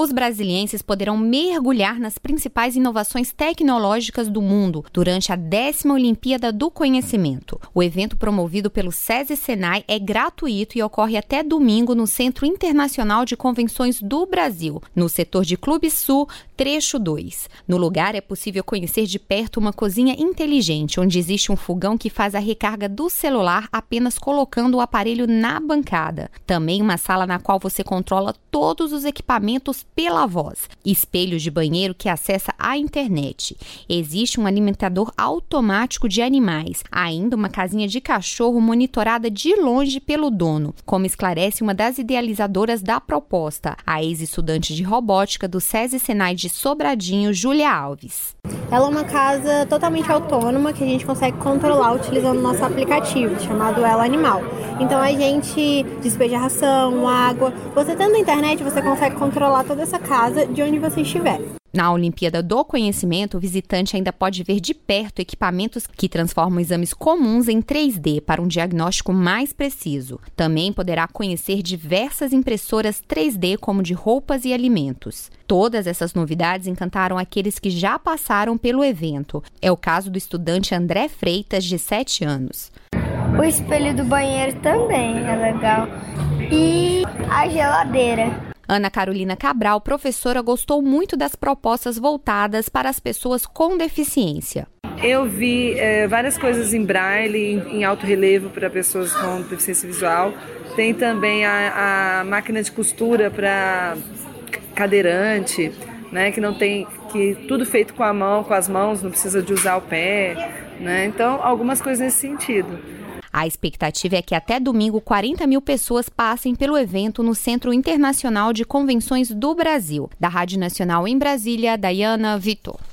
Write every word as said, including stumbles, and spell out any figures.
Os brasilienses poderão mergulhar nas principais inovações tecnológicas do mundo durante a décima Olimpíada do Conhecimento. O evento, promovido pelo SESI Senai, é gratuito e ocorre até domingo no Centro Internacional de Convenções do Brasil, no setor de Clube Sul, trecho dois. No lugar é possível conhecer de perto uma cozinha inteligente, onde existe um fogão que faz a recarga do celular apenas colocando o aparelho na bancada. Também uma sala na qual você controla todos os equipamentos pela voz. Espelhos de banheiro que acessa a internet. Existe um alimentador automático de animais. Ainda uma casinha de cachorro monitorada de longe pelo dono, como esclarece uma das idealizadoras da proposta, a ex-estudante de robótica do SESI Senai de Sobradinho, Júlia Alves. Ela é uma casa totalmente autônoma que a gente consegue controlar utilizando o nosso aplicativo, chamado Ela Animal. Então a gente despeja ração, água. Você tendo a internet, você consegue controlar toda essa casa de onde você estiver. Na Olimpíada do Conhecimento, o visitante ainda pode ver de perto equipamentos que transformam exames comuns em três D para um diagnóstico mais preciso. Também poderá conhecer diversas impressoras três D, como de roupas e alimentos. Todas essas novidades encantaram aqueles que já passaram pelo evento. É o caso do estudante André Freitas, de sete anos. O espelho do banheiro também é legal. E a geladeira. Ana Carolina Cabral, professora, gostou muito das propostas voltadas para as pessoas com deficiência. Eu vi é, várias coisas em braille, em, em alto relevo para pessoas com deficiência visual. Tem também a, a máquina de costura para cadeirante, né, que não tem, que tudo feito com a mão, com as mãos, não precisa de usar o pé, né? Então, algumas coisas nesse sentido. A expectativa é que até domingo quarenta mil pessoas passem pelo evento no Centro Internacional de Convenções do Brasil. Da Rádio Nacional em Brasília, Daiana Vitor.